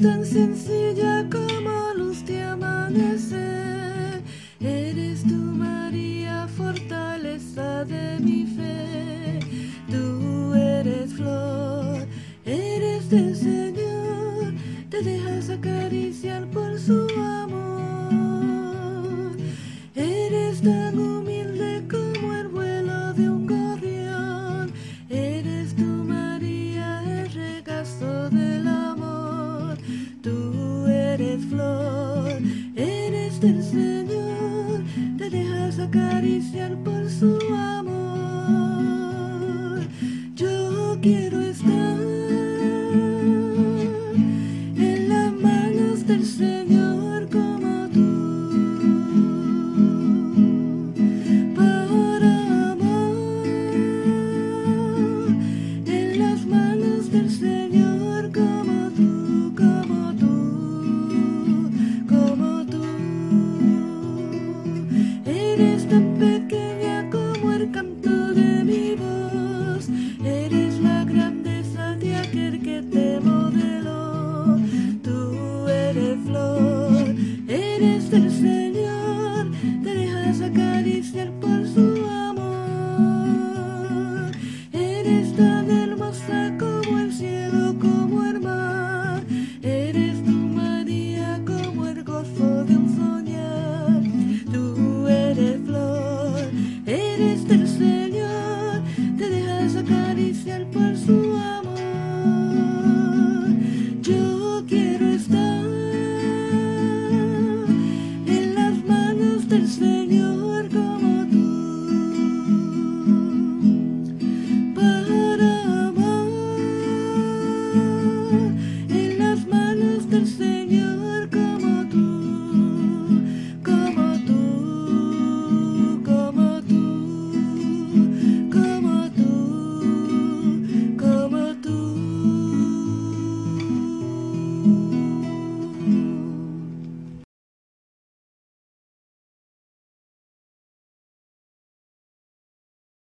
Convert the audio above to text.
tan sencilla como luz de amanecer. Eres tú, María, fortaleza de mi fe. Tú eres flor, eres del Señor, te dejas acariciar por su amor. Eres tan humilde como el vuelo de un gorrión. Eres tú, María, el regazo del amor. Tú eres flor, eres del Señor, te dejas acariciar por su amor. Yo quiero estar en las manos del Señor como tú, para amar en las manos del Señor como tú, como tú, como tú. Eres tan pequeña como el canto de mi voz, eres la grandeza de aquel que te modeló. Tú eres flor, eres del Señor, te dejas acariciar por su amor. Eres tan